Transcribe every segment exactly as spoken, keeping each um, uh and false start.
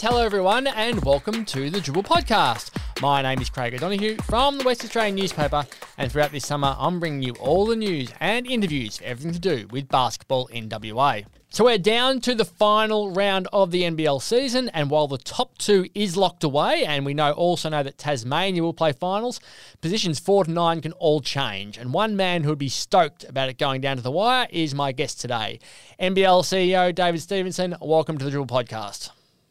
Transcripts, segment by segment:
hello everyone, and welcome to the Dribble Podcast. My name is Craig O'Donoghue from the West Australian newspaper, and throughout this summer, I'm bringing you all the news and interviews for everything to do with basketball in W A. So we're down to the final round of the N B L season, and while the top two is locked away, and we know also know that Tasmania will play finals, positions four to nine can all change. And one man who would be stoked about it going down to the wire is my guest today, N B L C E O David Stevenson. Welcome to the Dribble Podcast.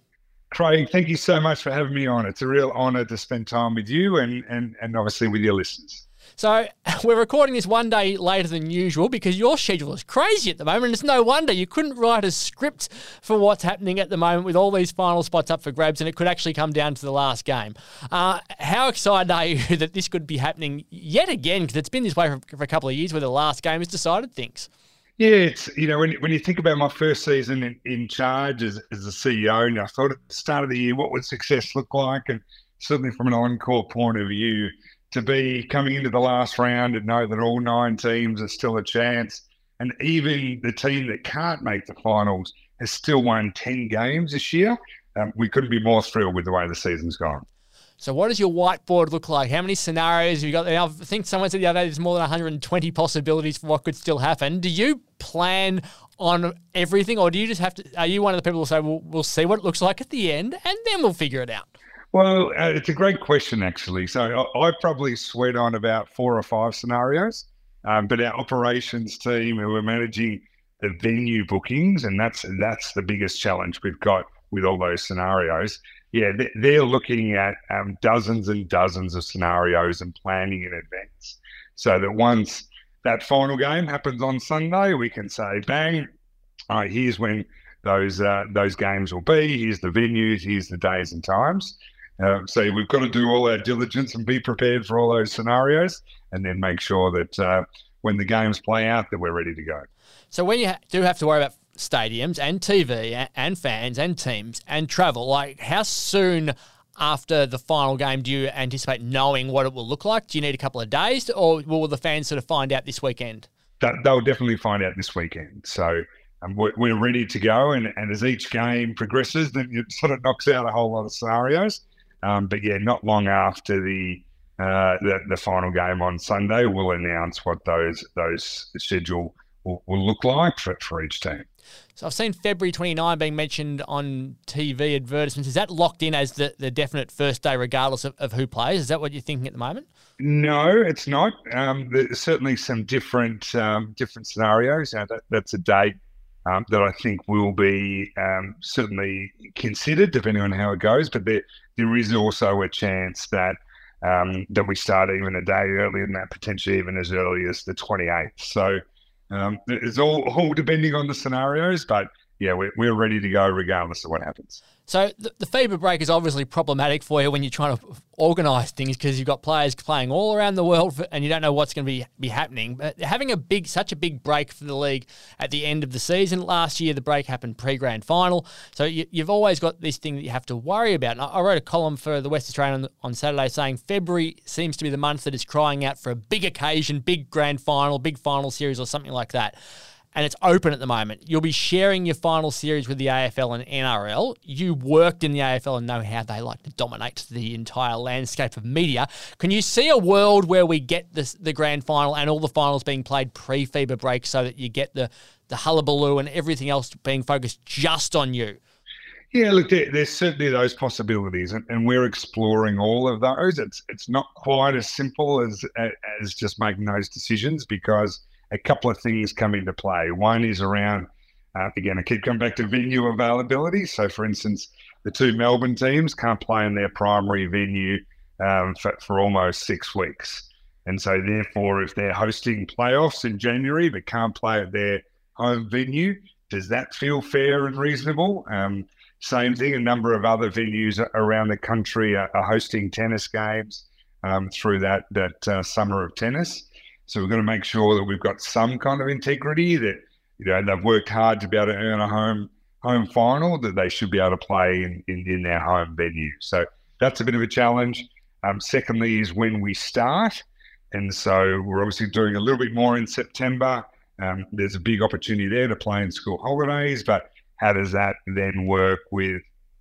Craig, thank you so much for having me on. It's a real honour to spend time with you and, and, and obviously with your listeners. So we're recording this one day later than usual because your schedule is crazy at the moment. It's no wonder you couldn't write a script for what's happening at the moment with all these final spots up for grabs, and it could actually come down to the last game. Uh, how excited are you that this could be happening yet again? Because it's been this way for, for a couple of years where the last game has decided things. Yeah, it's, you know, when, when you think about my first season in, in charge as, as a C E O, and I thought at the start of the year, what would success look like? And certainly from an encore point of view, to be coming into the last round and know that all nine teams are still a chance, and even the team that can't make the finals has still won ten games this year. Um, we couldn't be more thrilled with the way the season's gone. So what does your whiteboard look like? How many scenarios have you got? I think someone said the other day there's more than one hundred twenty possibilities for what could still happen. Do you plan on everything, or do you just have to, are you one of the people who say, well, we'll see what it looks like at the end and then we'll figure it out? Well, uh, it's a great question, actually. So I, I probably sweat on about four or five scenarios, um, but our operations team who are managing the venue bookings, and that's that's the biggest challenge we've got with all those scenarios. Yeah, they're looking at um, dozens and dozens of scenarios and planning in advance, so that once that final game happens on Sunday, we can say, bang, all right, here's when those uh, those games will be, here's the venues, here's the days and times. Uh, so we've got to do all our diligence and be prepared for all those scenarios, and then make sure that uh, when the games play out, that we're ready to go. So when you ha- do have to worry about stadiums and T V and, and fans and teams and travel, like how soon after the final game do you anticipate knowing what it will look like? Do you need a couple of days, or will the fans sort of find out this weekend? That, they'll definitely find out this weekend. So um, we're, we're ready to go, and, and as each game progresses, then it sort of knocks out a whole lot of scenarios. Um, but yeah, not long after the, uh, the the final game on Sunday, we'll announce what those those schedule will, will look like for, for each team. So I've seen February twenty-ninth being mentioned on T V advertisements. Is that locked in as the, the definite first day regardless of, of who plays? Is that what you're thinking at the moment? No, it's not. Um, there's certainly some different um, different scenarios. Now that, that's a date um, that I think will be um, certainly considered depending on how it goes. But there there is also a chance that um, that we start even a day earlier than that, potentially even as early as the twenty-eighth. So Um, it's all, all depending on the scenarios, but yeah, we're, we're ready to go regardless of what happens. So the, the FIBA break is obviously problematic for you when you're trying to organise things because you've got players playing all around the world for, and you don't know what's going to be be happening. But having a big, such a big break for the league at the end of the season, last year the break happened pre-grand final, so you, you've always got this thing that you have to worry about. And I, I wrote a column for the West Australian on, on Saturday saying February seems to be the month that is crying out for a big occasion, big grand final, big final series or something like that. And it's open at the moment. You'll be sharing your final series with the A F L and N R L. You worked in the A F L and know how they like to dominate the entire landscape of media. Can you see a world where we get this, the grand final and all the finals being played pre-FIBA break so that you get the, the hullabaloo and everything else being focused just on you? Yeah, look, there, there's certainly those possibilities, and, and we're exploring all of those. It's it's not quite as simple as as just making those decisions because a couple of things come into play. One is around, uh, again, I keep coming back to venue availability. So, for instance, the two Melbourne teams can't play in their primary venue um, for, for almost six weeks. And so, therefore, if they're hosting playoffs in January but can't play at their home venue, does that feel fair and reasonable? Um, same thing, a number of other venues around the country are, are hosting tennis games um, through that, that uh, summer of tennis. So we've got to make sure that we've got some kind of integrity, that, you know, they've worked hard to be able to earn a home home final, that they should be able to play in, in, in their home venue. So that's a bit of a challenge. Um, secondly is when we start. And so we're obviously doing a little bit more in September. Um, there's a big opportunity there to play in school holidays, but how does that then work with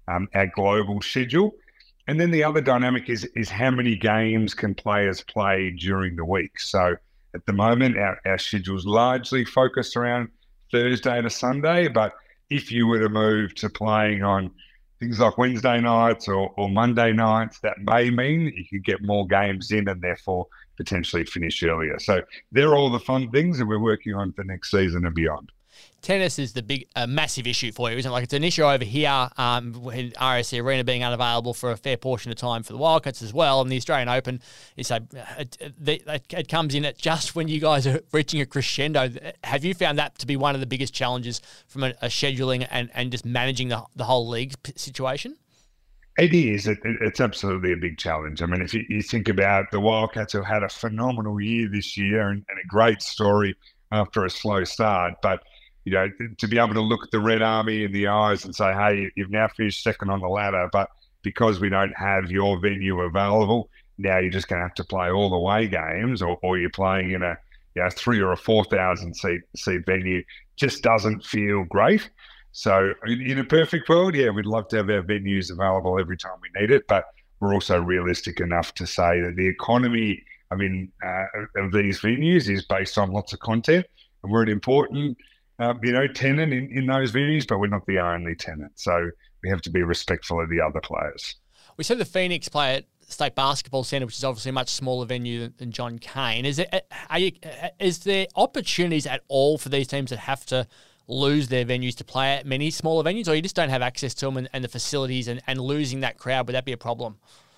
um, our global schedule. And then the other dynamic is is how many games can players play during the week. So at the moment, our, our schedule's largely focused around Thursday to Sunday. But if you were to move to playing on things like Wednesday nights or, or Monday nights, that may mean that you could get more games in and therefore potentially finish earlier. So they're all the fun things that we're working on for next season and beyond. Tennis is the big, uh, massive issue for you, isn't it? Like, it's an issue over here, um, with R A C Arena being unavailable for a fair portion of time for the Wildcats as well, and the Australian Open is a, it, it, it comes in at just when you guys are reaching a crescendo. Have you found that to be one of the biggest challenges from a, a scheduling and, and just managing the, the whole league situation? It is. It, it, it's absolutely a big challenge. I mean, if you, you think about the Wildcats who had a phenomenal year this year and, and a great story after a slow start, but you know, to be able to look at the Red Army in the eyes and say, hey, you've now finished second on the ladder, but because we don't have your venue available, now you're just going to have to play all the away games, or, or you're playing in a you know, three or a four thousand seat seat venue, just doesn't feel great. So in, in a perfect world, yeah, we'd love to have our venues available every time we need it, but we're also realistic enough to say that the economy, I mean, uh, of these venues is based on lots of content, and we're an important Um, you know, tenant in, in those venues, but we're not the only tenant. So we have to be respectful of the other players. We said the Phoenix play at State Basketball Centre, which is obviously a much smaller venue than, than John Cain. Is it? Are you, is there opportunities at all for these teams that have to lose their venues to play at many smaller venues, or you just don't have access to them and, and the facilities, and, and losing that crowd, would that be a problem?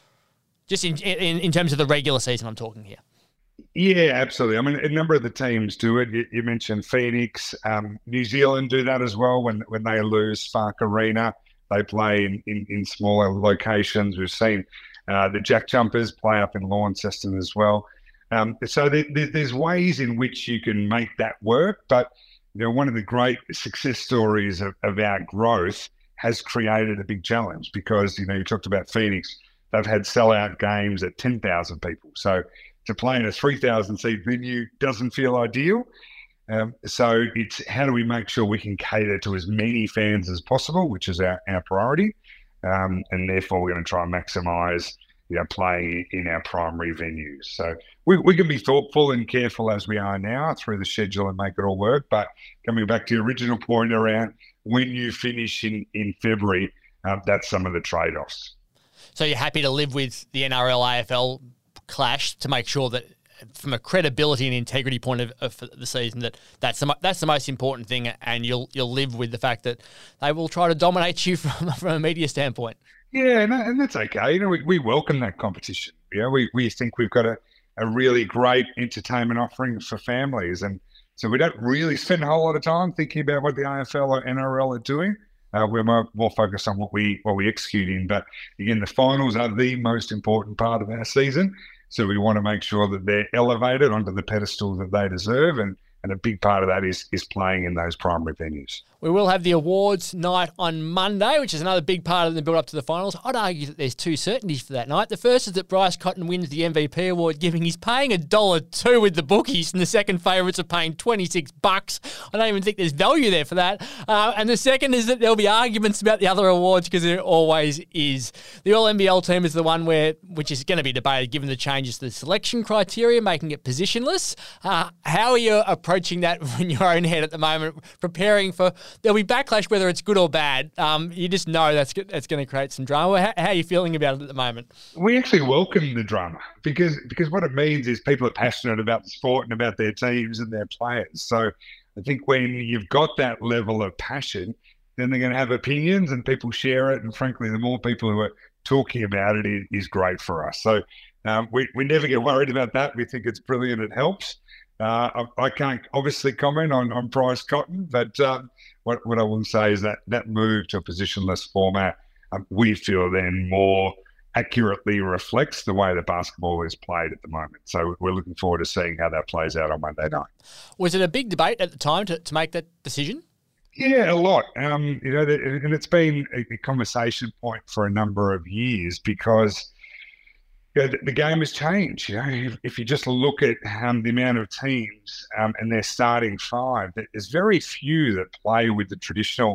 Just in, in in terms of the regular season, I'm talking here. Yeah, absolutely. I mean, a number of the teams do it. You, you mentioned Phoenix. Um, New Zealand do that as well. When when they lose Spark Arena, they play in, in, in smaller locations. We've seen uh, the Jack Jumpers play up in Launceston as well. Um, so there, there, there's ways in which you can make that work. But you know, one of the great success stories of, of our growth has created a big challenge, because you know you talked about Phoenix. They've had sellout games at ten thousand people. So to play in a three thousand seat venue doesn't feel ideal. Um, so it's how do we make sure we can cater to as many fans as possible, which is our, our priority. Um, and therefore we're going to try and maximise you know, playing in our primary venues. So we, we can be thoughtful and careful as we are now through the schedule and make it all work. But coming back to your original point around when you finish in, in February, um, that's some of the trade-offs. So you're happy to live with the N R L A F L clash to make sure that, from a credibility and integrity point of, of the season, that that's the that's the most important thing, and you'll you'll live with the fact that they will try to dominate you from from a media standpoint. Yeah, and, and that's okay. You know, we, we welcome that competition. You know, we we think we've got a, a really great entertainment offering for families, and so we don't really spend a whole lot of time thinking about what the A F L or N R L are doing. Uh, we're more, more focused on what we what we execute in. But again, the finals are the most important part of our season. So we want to make sure that they're elevated onto the pedestal that they deserve. And, and a big part of that is is playing in those primary venues. We will have the awards night on Monday, which is another big part of the build-up to the finals. I'd argue that there's two certainties for that night. The first is that Bryce Cotton wins the M V P award, giving he's paying a dollar two with the bookies, and the second favourites are paying twenty-six bucks. I don't even think there's value there for that. Uh, and the second is that there'll be arguments about the other awards, because there always is. The All N B L team is the one where, which is going to be debated given the changes to the selection criteria, making it positionless. Uh, how are you approaching that in your own head at the moment, preparing for... There'll be backlash whether it's good or bad. Um, you just know that's that's going to create some drama. How, how are you feeling about it at the moment? We actually welcome the drama, because because what it means is people are passionate about the sport and about their teams and their players. So I think when you've got that level of passion, then they're going to have opinions and people share it. And frankly, the more people who are talking about it is, is great for us. So um, we, we never get worried about that. We think it's brilliant. It helps. Uh, I, I can't obviously comment on, on Bryce Cotton, but um, what, what I will say is that that move to a positionless format, um, we feel then more accurately reflects the way that basketball is played at the moment. So we're looking forward to seeing how that plays out on Monday night. Was it a big debate at the time to, to make that decision? Yeah, a lot. Um, you know, and it's been a conversation point for a number of years, because you know, the, the game has changed. You know, if, if you just look at um, the amount of teams um, and their starting five, there's very few that play with the traditional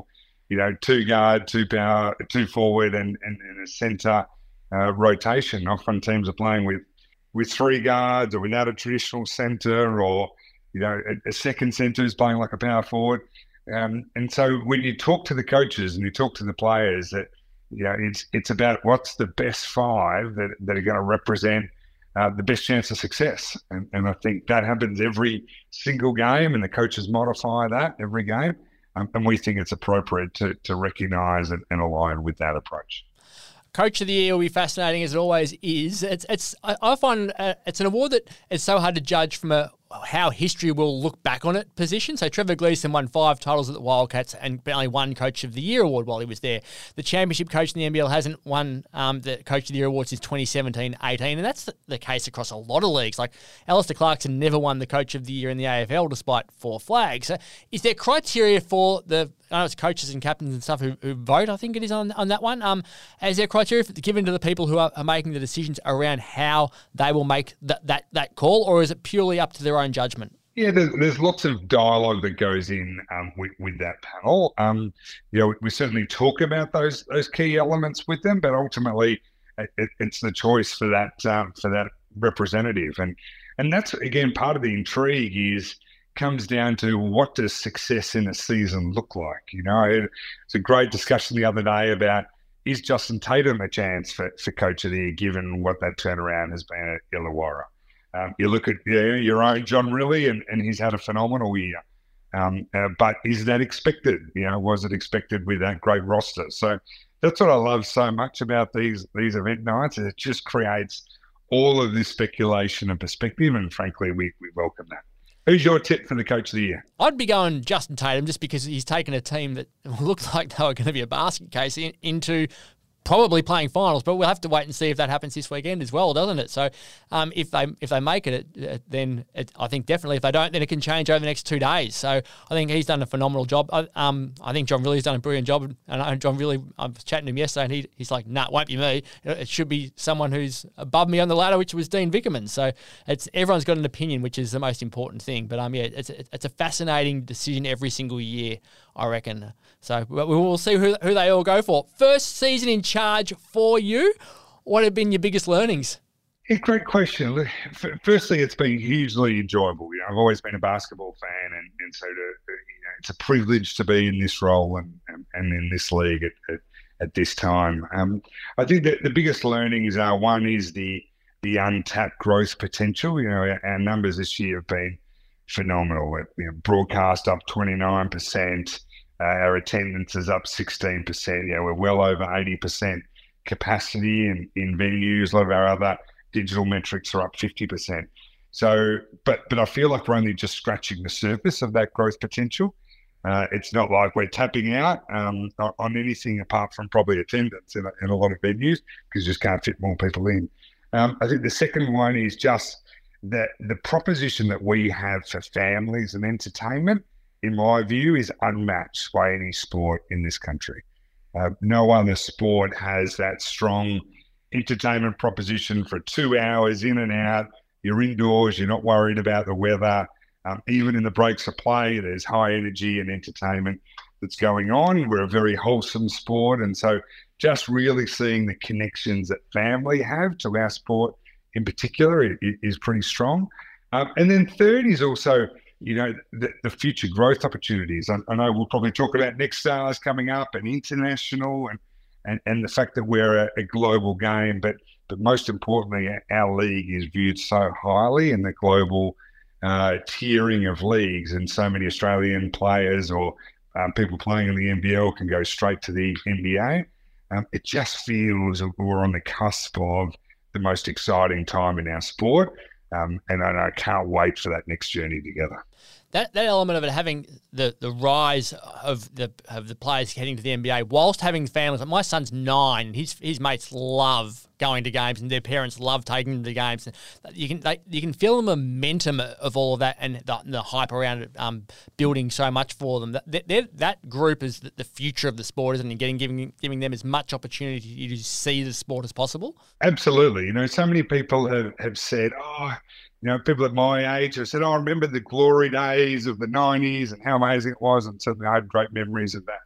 you know, two guard, two power, two forward, and and, and a centre uh, rotation. Often teams are playing with with three guards or without a traditional centre, or you know, a, a second centre is playing like a power forward. Um, and so when you talk to the coaches and you talk to the players, that you know, it's it's about what's the best five that, that are going to represent uh, the best chance of success. And, and I think that happens every single game, and the coaches modify that every game. Um, and we think it's appropriate to to recognise and, and align with that approach. Coach of the Year will be fascinating, as it always is. It's it's I, I find uh, it's an award that is so hard to judge from a how history will look back on it position. So Trevor Gleeson won five titles at the Wildcats and only one Coach of the Year award while he was there. The championship coach in the N B L hasn't won um, the Coach of the Year award since twenty seventeen eighteen, and that's the, the case across a lot of leagues. Like Alistair Clarkson never won the Coach of the Year in the A F L despite four flags. So is there criteria for the, I know it's coaches and captains and stuff who, who vote, I think it is on, on that one. Um, is there criteria for, given to the people who are, are making the decisions around how they will make that, that, that call, or is it purely up to their own judgment? Yeah, there's, there's lots of dialogue that goes in um, with, with that panel. Um, you know, we certainly talk about those those key elements with them, but ultimately, it, it's the choice for that um, for that representative, and and that's again part of the intrigue is comes down to what does success in a season look like. You know, it, it's a great discussion the other day about is Justin Tatum a chance for, for Coach of the Year given what that turnaround has been at Illawarra. Um, you look at yeah, your own John Rillie, and, and he's had a phenomenal year. Um, uh, but is that expected? You know, was it expected with that great roster? So that's what I love so much about these these event nights. It just creates all of this speculation and perspective, and frankly, we, we welcome that. Who's your tip for the Coach of the Year? I'd be going Justin Tatum just because he's taken a team that looked like they were going to be a basket case in, into probably playing finals, but we'll have to wait and see if that happens this weekend as well, doesn't it? So um, if they if they make it, it then it, I think definitely. If they don't, then it can change over the next two days. So I think he's done a phenomenal job. I, um, I think John Riley's done a brilliant job. And I, John Riley, I was chatting to him yesterday, and he, he's like, "Nah, it won't be me. It should be someone who's above me on the ladder," which was Dean Vickerman. So it's everyone's got an opinion, which is the most important thing. But um, yeah, it's it's a fascinating decision every single year, I reckon. So we will see who who they all go for. First season in charge for you. What have been your biggest learnings? Yeah, great question. Firstly, it's been hugely enjoyable. You know, I've always been a basketball fan, and, and so to, you know, it's a privilege to be in this role and and, and in this league at, at, at this time. Um, I think that the biggest learnings are one is the the untapped growth potential. You know, our, our numbers this year have been phenomenal. You know, broadcast up twenty-nine percent. Uh, our attendance is up sixteen percent. Yeah, we're well over eighty percent capacity in, in venues. A lot of our other digital metrics are up fifty percent. So, but but I feel like we're only just scratching the surface of that growth potential. Uh, it's not like we're tapping out um, on anything apart from probably attendance in a, in a lot of venues because you just can't fit more people in. Um, I think the second one is just that the proposition that we have for families and entertainment, in my view, is unmatched by any sport in this country. Uh, no other sport has that strong entertainment proposition for two hours in and out. You're indoors, you're not worried about the weather. Um, even in the breaks of play, there's high energy and entertainment that's going on. We're a very wholesome sport. And so just really seeing the connections that family have to our sport in particular is, is pretty strong. Um, and then third is also, you know, the, the future growth opportunities. I, I know we'll probably talk about Next Stars coming up and international and, and, and the fact that we're a, a global game, but but most importantly, our league is viewed so highly in the global uh, tiering of leagues, and so many Australian players or um, people playing in the N B L can go straight to the N B A. Um, it just feels we're on the cusp of the most exciting time in our sport. Um, and I, I can't wait for that next journey together. That that element of it, having the, the rise of the of the players heading to the N B A, whilst having families. Like my son's nine, his his mates love going to games, and their parents love taking them to games. You can they, you can feel the momentum of all of that, and the, the hype around it, um, building so much for them. That that group is the future of the sport, isn't it? Getting giving giving them as much opportunity to see the sport as possible. Absolutely. You know, so many people have, have said, oh. You know, people at my age have said, oh, I remember the glory days of the nineties and how amazing it was. And certainly I had great memories of that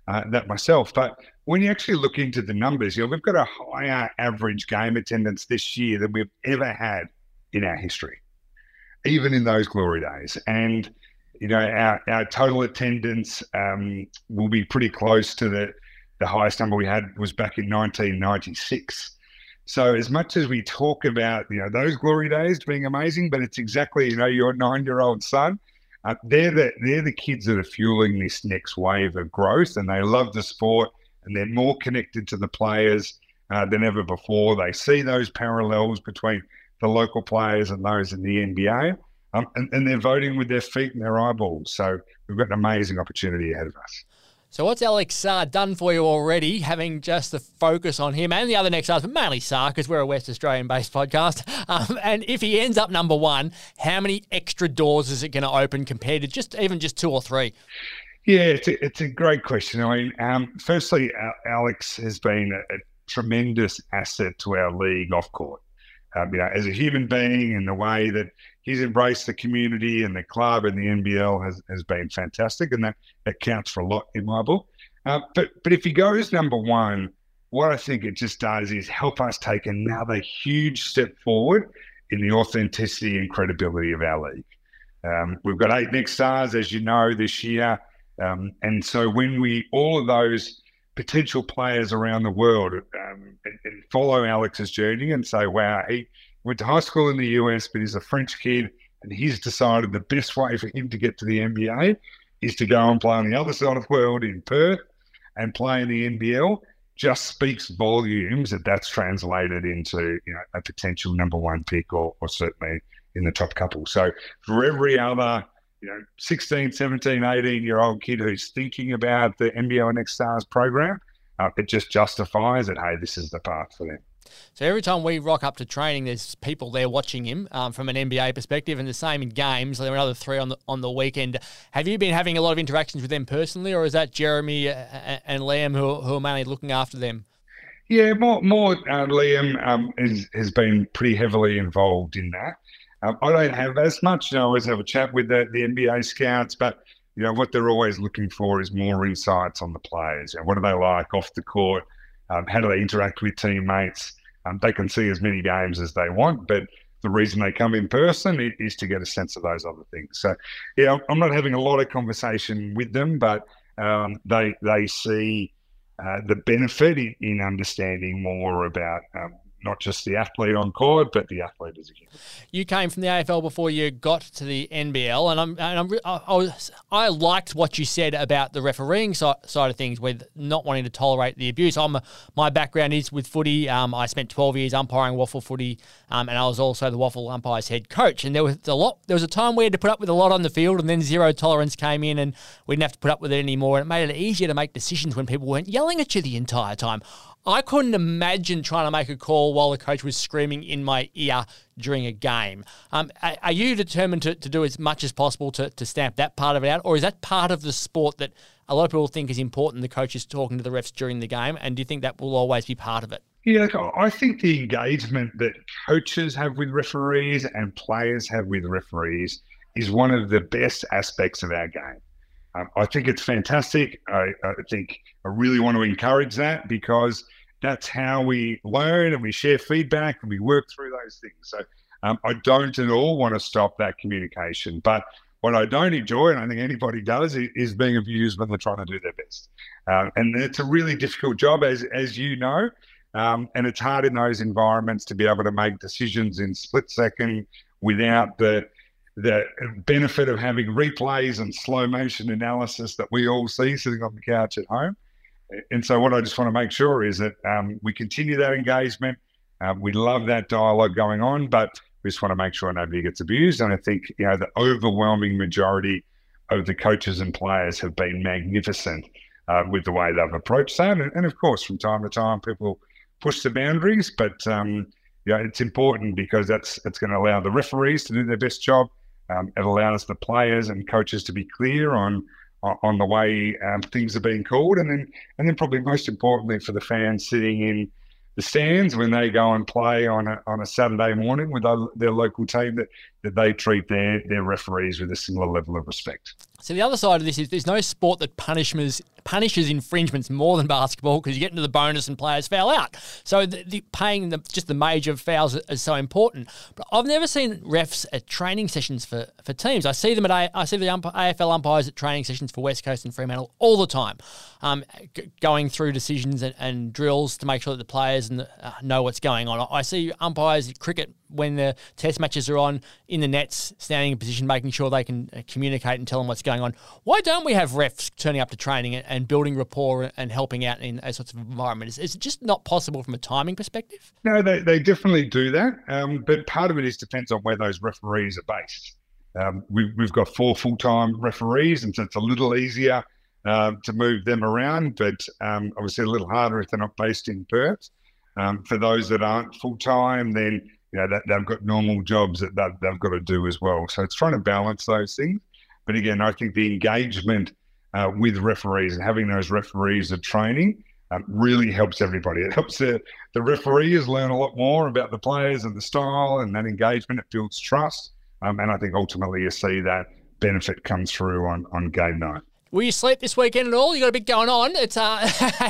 uh, that myself. But when you actually look into the numbers, you know, we've got a higher average game attendance this year than we've ever had in our history, even in those glory days. And, you know, our, our total attendance um, will be pretty close to the, the highest number we had was back in nineteen ninety-six. So as much as we talk about, you know, those glory days being amazing, but it's exactly, you know, your nine-year-old son, uh, they're the they're the kids that are fueling this next wave of growth, and they love the sport, and they're more connected to the players uh, than ever before. They see those parallels between the local players and those in the N B A, um, and, and they're voting with their feet and their eyeballs. So we've got an amazing opportunity ahead of us. So what's Alex Sarr done for you already, having just the focus on him and the other next stars, but mainly Sarr, because we're a West Australian-based podcast. Um, and if he ends up number one, how many extra doors is it going to open compared to just even just two or three? Yeah, it's a, it's a great question. I mean, um, firstly, Alex has been a, a tremendous asset to our league off court. Um, you know, as a human being, and the way that he's embraced the community and the club and the N B L has, has been fantastic, and that, that counts for a lot in my book. Uh, but but if he goes number one, what I think it just does is help us take another huge step forward in the authenticity and credibility of our league. Um, we've got eight next stars, as you know, this year, um, and so when we all of those potential players around the world um, and, and follow Alex's journey and say, wow, he went to high school in the U S, but he's a French kid, and he's decided the best way for him to get to the N B A is to go and play on the other side of the world in Perth and play in the N B L, just speaks volumes that that's translated into, you know, a potential number one pick, or, or certainly in the top couple. So for every other, you know, sixteen, seventeen, eighteen-year-old kid who's thinking about the N B L Next Stars program, uh, it just justifies that, hey, this is the path for them. So every time we rock up to training, there's people there watching him um, from an N B A perspective, and the same in games. There were another three on the on the weekend. Have you been having a lot of interactions with them personally, or is that Jeremy and Liam who, who are mainly looking after them? Yeah, more more uh, Liam um, is, has been pretty heavily involved in that. Um, I don't have as much. You know, I always have a chat with the, the N B A scouts, but you know what they're always looking for is more insights on the players. You know, what do they like off the court? Um, how do they interact with teammates? Um, they can see as many games as they want, but the reason they come in person is to get a sense of those other things. So, yeah, I'm not having a lot of conversation with them, but um, they they see uh, the benefit in, in understanding more about um, not just the athlete on court, but the athlete as a human. You came from the A F L before you got to the N B L, and I'm, and I'm I, I, was, I liked what you said about the refereeing side, side of things, with not wanting to tolerate the abuse. I'm a, my background is with footy. Um, I spent twelve years umpiring waffle footy, um, and I was also the waffle umpires head coach. And there was a lot. There was a time we had to put up with a lot on the field, and then zero tolerance came in, and we didn't have to put up with it anymore. And it made it easier to make decisions when people weren't yelling at you the entire time. I couldn't imagine trying to make a call while the coach was screaming in my ear during a game. Um, are, are you determined to, to do as much as possible to, to stamp that part of it out? Or is that part of the sport that a lot of people think is important, the coach is talking to the refs during the game? And do you think that will always be part of it? Yeah, I think the engagement that coaches have with referees and players have with referees is one of the best aspects of our game. Um, I think it's fantastic. I, I think I really want to encourage that, because that's how we learn and we share feedback and we work through those things. So um, I don't at all want to stop that communication. But what I don't enjoy, and I think anybody does, is, is being abused when they're trying to do their best. Um, and it's a really difficult job, as as you know. Um, and it's hard in those environments to be able to make decisions in split second without the the benefit of having replays and slow motion analysis that we all see sitting on the couch at home. And so what I just want to make sure is that um, we continue that engagement. Um, we love that dialogue going on, but we just want to make sure nobody gets abused. And I think, you know, the overwhelming majority of the coaches and players have been magnificent uh, with the way they've approached that. And, and of course, from time to time, people push the boundaries, but um, you know, it's important because that's it's going to allow the referees to do their best job. Um, it allows the players and coaches to be clear on on the way um, things are being called, and then and then probably most importantly for the fans sitting in the stands when they go and play on a on a Saturday morning with their local team, that, that they treat their their referees with a similar level of respect. So the other side of this is there's no sport that punishes punishes infringements more than basketball because you get into the bonus and players foul out. So the, the paying the, just the major fouls is so important. But I've never seen refs at training sessions for, for teams. I see them at A, I see the ump, A F L umpires at training sessions for West Coast and Fremantle all the time, um, g- going through decisions and, and drills to make sure that the players and the, uh, know what's going on. I see umpires at cricket when the test matches are on in the nets, standing in position, making sure they can uh, communicate and tell them what's going on. Why don't we have refs turning up to training and, and building rapport and helping out in those sorts of environments? Is it just not possible from a timing perspective? No, they, they definitely do that. Um, but part of it is depends on where those referees are based. Um, we, we've got four full-time referees, and so it's a little easier uh, to move them around, but um, obviously a little harder if they're not based in Perth. Um, for those that aren't full-time, then you know, that they've got normal jobs that they've, they've got to do as well. So it's trying to balance those things. But again, I think the engagement uh, with referees and having those referees at training um, really helps everybody. It helps the, the referees learn a lot more about the players and the style, and that engagement, it builds trust. Um, and I think ultimately you see that benefit come through on, on game night. Will you sleep this weekend at all? You got a bit going on. It's uh,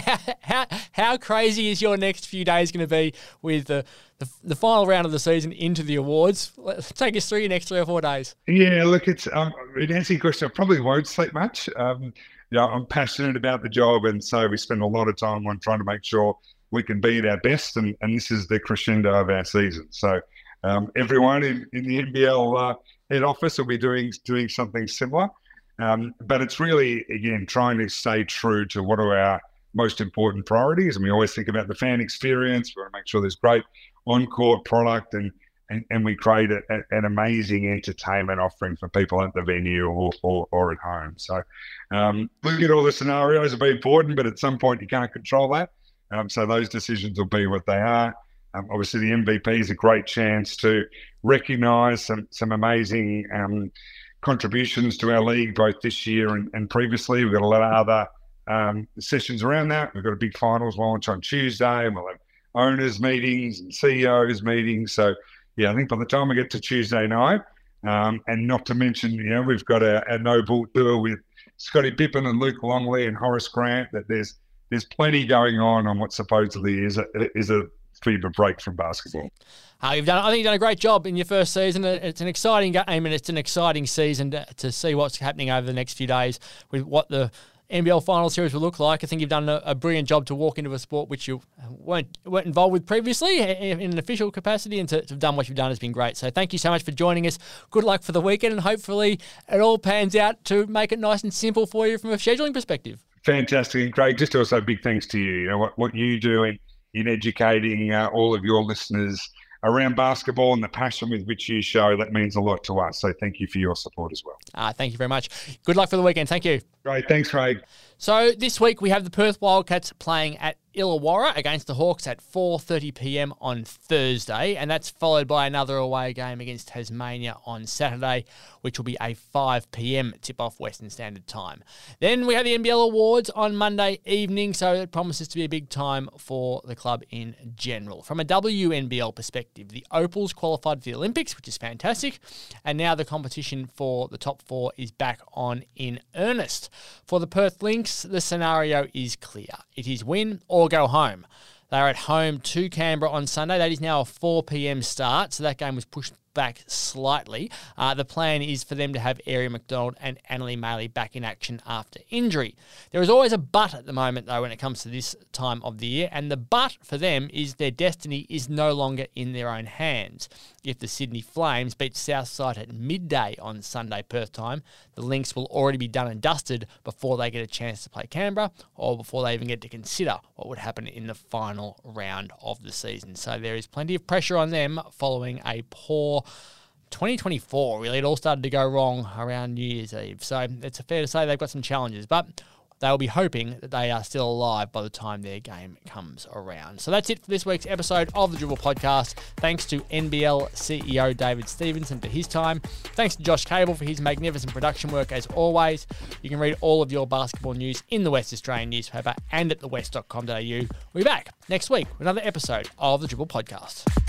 how how crazy is your next few days going to be with the, the the final round of the season into the awards? Let's take us through your next three or four days. Yeah, look, it's um, in answer your question, I probably won't sleep much. Um, you know, I'm passionate about the job, and so we spend a lot of time on trying to make sure we can be at our best, and, and this is the crescendo of our season. So um, everyone in, in the N B L uh, head office will be doing doing something similar. Um, but it's really, again, trying to stay true to what are our most important priorities. And we always think about the fan experience. We want to make sure there's great on-court product, and, and, and we create a, a, an amazing entertainment offering for people at the venue or, or, or at home. So um, looking at all the scenarios will be important, but at some point you can't control that. Um, so those decisions will be what they are. Um, obviously, the M V P is a great chance to recognise some, some amazing um contributions to our league, both this year and, and previously. We've got a lot of other um, sessions around that. We've got a big finals launch on Tuesday, and we'll have owners meetings and C E Os meetings. So, yeah, I think by the time we get to Tuesday night, um, and not to mention, you know, we've got a, a no-ball tour with Scottie Pippen and Luke Longley and Horace Grant, that there's there's plenty going on on what supposedly is a, is a FIBA break from basketball. Uh, you've done, I think you've done a great job in your first season. It's an exciting game, and it's an exciting season to, to see what's happening over the next few days with what the N B L Final Series will look like. I think you've done a, a brilliant job to walk into a sport which you weren't weren't involved with previously in, in an official capacity, and to, to have done what you've done has been great. So thank you so much for joining us. Good luck for the weekend, and hopefully it all pans out to make it nice and simple for you from a scheduling perspective. Fantastic. And Craig, just also big thanks to you. You know, what, what you do in, in educating uh, all of your listeners around basketball and the passion with which you show, that means a lot to us. So thank you for your support as well. Uh, thank you very much. Good luck for the weekend. Thank you. Great. Thanks, Craig. So this week we have the Perth Wildcats playing at Illawarra against the Hawks at four thirty p m on Thursday, and that's followed by another away game against Tasmania on Saturday, which will be a five p m tip-off Western Standard Time. Then we have the N B L Awards on Monday evening, so it promises to be a big time for the club in general. From a W N B L perspective, the Opals qualified for the Olympics, which is fantastic, and now the competition for the top four is back on in earnest. For the Perth Lynx, the scenario is clear. It is win or go home. They're at home to Canberra on Sunday. That is now a four p m start, so that game was pushed back slightly. Uh, the plan is for them to have Aria McDonald and Annalie Maley back in action after injury. There is always a but at the moment, though, when it comes to this time of the year, and the but for them is their destiny is no longer in their own hands. If the Sydney Flames beat Southside at midday on Sunday Perth time, the Lynx will already be done and dusted before they get a chance to play Canberra, or before they even get to consider what would happen in the final round of the season. So there is plenty of pressure on them following a poor twenty twenty-four. Really, it all started to go wrong around New Year's Eve. So it's fair to say they've got some challenges, but they'll be hoping that they are still alive by the time their game comes around. So that's it for this week's episode of the Dribble Podcast. Thanks to N B L C E O David Stevenson for his time. Thanks to Josh Cable for his magnificent production work as always. You can read all of your basketball news in the West Australian newspaper and at the west dot com dot a u. We'll be back next week with another episode of the Dribble Podcast.